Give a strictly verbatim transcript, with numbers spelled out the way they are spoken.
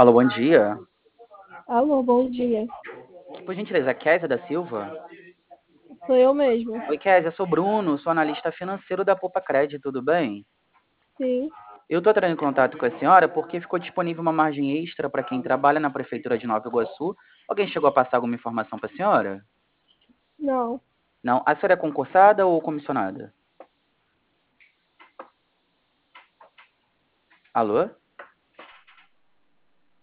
Alô, bom dia. Alô, bom dia. Por gentileza, Késia da Silva? Sou eu mesma. Oi, Késia, sou Bruno, sou analista financeiro da Poupa Cred, tudo bem? Sim, Eu estou entrando em contato com a senhora porque ficou disponível uma margem extra para quem trabalha na Prefeitura de Nova Iguaçu. Alguém chegou a passar alguma informação para a senhora? não. Não. A senhora é concursada ou comissionada? Alô?